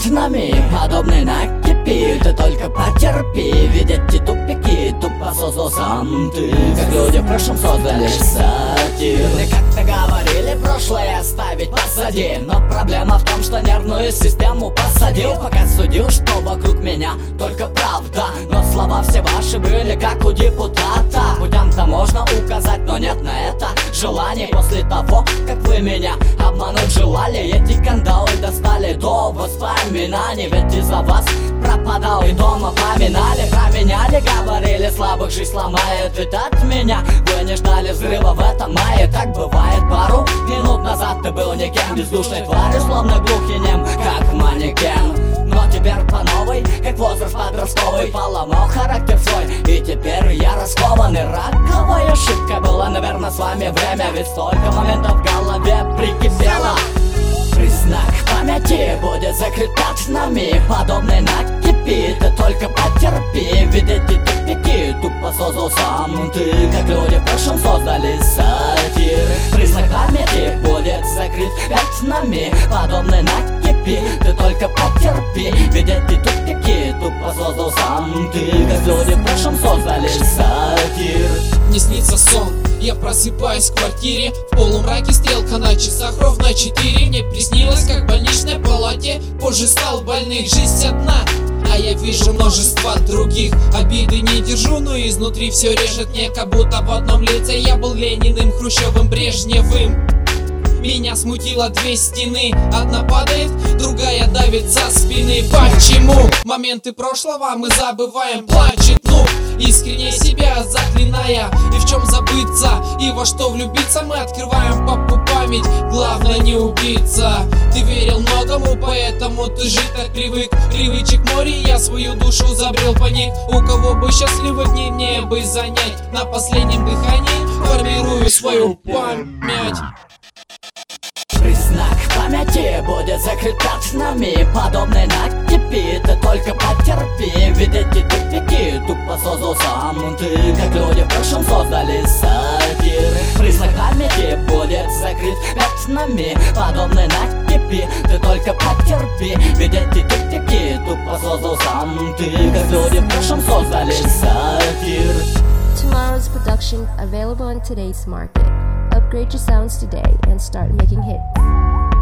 пятнами, подобны накипи. Ты только потерпи, видеть эти тупики тупо создал сам ты. Как люди в прошлом создали сатир. И как-то говорили, прошлое оставить позади. Но проблема в том, что нервную систему посадил. Пока судил, что вокруг меня только правда. Но слова все ваши были как у депутата. Путям-то можно указать, но нет на это желания. После того, как вы меня обмануть желали, эти кандалы достали до воспоминаний. Ведь из-за вас пропадал и дома поминали. Променяли, говорили, слабых жизнь сломает. Ведь от меня вы не ждали взрыва в этом мае. Так бывает, пару минут назад ты был никем, бездушной тварью, словно глух и нем, как манекен. Но теперь по новой, как возраст подростковый, поломал характер свой, и теперь я раскован. И раковой ошибкой было, наверное, с вами время. Ведь столько моментов в голове прикипело. Признак памяти будет закрыт пятнами, подобный накипи. Ты только потерпи, ведь эти тупики тупо создал сам ты. Как люди в прошлом создали сатир. Признак памяти будет закрыт пятнами, подобный накипи. Ты только потерпи, ведь эти тупики тупо создал сам ты. Как люди в прошлом создали сатир. Мне снится сон, я просыпаюсь в квартире. В полумраке стрелка на часах ровно 4. Мне приснилось, как в больничной палате позже стал больных, жизнь одна, а я вижу множество других. Обиды не держу, но изнутри все режет мне, как будто в одном лице я был Лениным, Хрущевым, Брежневым. Меня смутило две стены, одна падает, другая давит со спины. Почему? Моменты прошлого мы забываем, плачет искренне себя заклиная. И в чем забыться, и во что влюбиться, мы открываем папку память, главное не убиться. Ты верил многому, поэтому ты жить так привык. Привычек море, я свою душу забрел паник. У кого бы счастливых дней мне бы занять, на последнем дыхании формирую свою память. Признак памяти будет закрыт пятнами, подобный накипи. Ты только потерпи, ведь эти тупики тупо создал сам ты. Как люди в прошлом создали сатир. Признак памяти будет закрыт пятнами, подобный накипи. Ты только потерпи, ведь эти тупики тупо создал сам ты. Как люди в прошлом создали сатир. Tomorrow's production available in today's market. Upgrade your sounds today and start making hits.